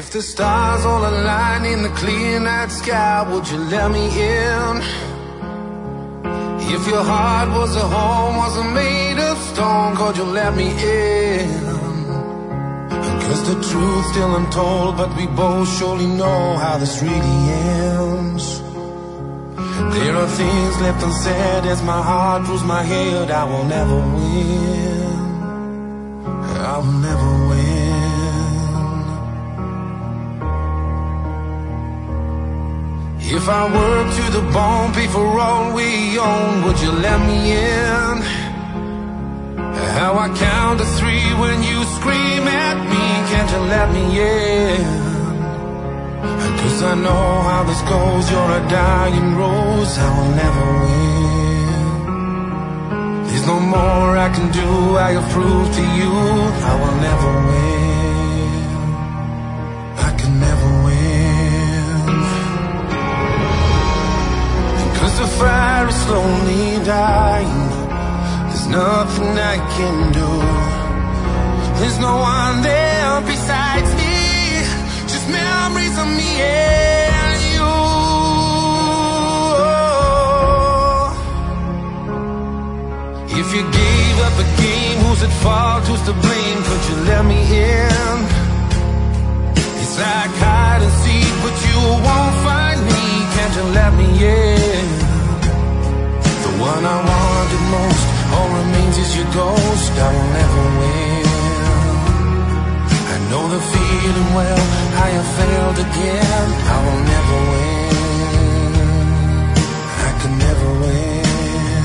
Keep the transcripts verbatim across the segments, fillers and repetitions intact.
If the stars all align in the clear night sky, would you let me in? If your heart was a home, wasn't made of stone, could you let me in? Cause the truth's still untold, but we both surely know how this really ends. There are things left unsaid as my heart rules my head. I will never win, I will never win. If I work to the bone, pay for all we own, would you let me in? How I count to three when you scream at me, can't you let me in? Cause I know how this goes, you're a dying rose, I will never win. There's no more I can do, I have proved to you, I will never win, I can never win. Cause the fire is slowly dying, there's nothing I can do. There's no one there besides me, just memories of me and you. If you gave up the game, who's at fault, who's to blame? Could you let me in? It's like hide and seek, but you won't find me, can't you let me in? The one I wanted most, all remains is your ghost, I will never win. I know the feeling well, I have failed again, I will never win, I can never win.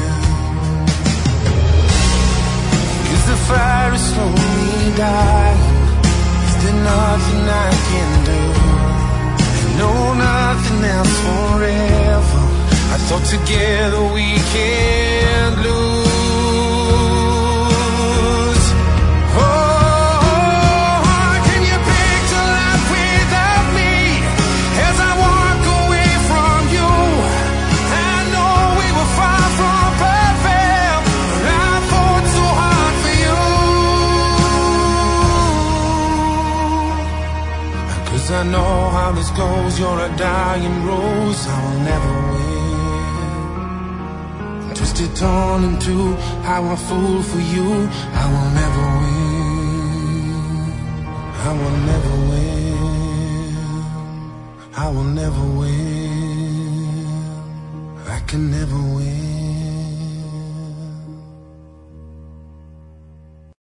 Cause the fire is slowly dying, is there nothing I can do? I know nothing else forever, I thought together we can't lose. I know how this goes, you're a dying rose, I will never win. Twisted, torn in two, how I fool for you, I will never win, I will never win, I will never win, I can never win.